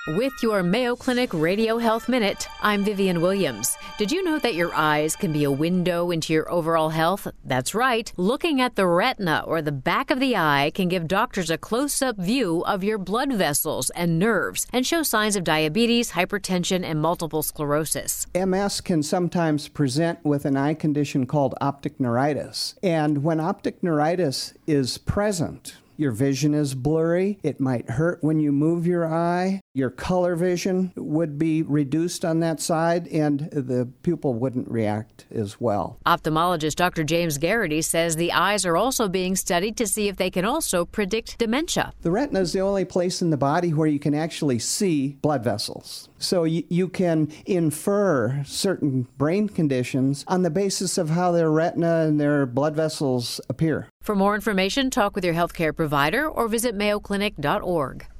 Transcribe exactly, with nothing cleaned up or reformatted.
With your Mayo Clinic Radio Health Minute, I'm Vivian Williams. Did you know that your eyes can be a window into your overall health? That's right. Looking at the retina, or the back of the eye, can give doctors a close-up view of your blood vessels and nerves and show signs of diabetes, hypertension, and multiple sclerosis. M S can sometimes present with an eye condition called optic neuritis. And when optic neuritis is present, your vision is blurry. It might hurt when you move your eye. Your color vision would be reduced on that side, and the pupil wouldn't react as well. Ophthalmologist Doctor James Garrity says the eyes are also being studied to see if they can also predict dementia. The retina is the only place in the body where you can actually see blood vessels. So you, you can infer certain brain conditions on the basis of how their retina and their blood vessels appear. For more information, talk with your healthcare provider or visit mayo clinic dot org.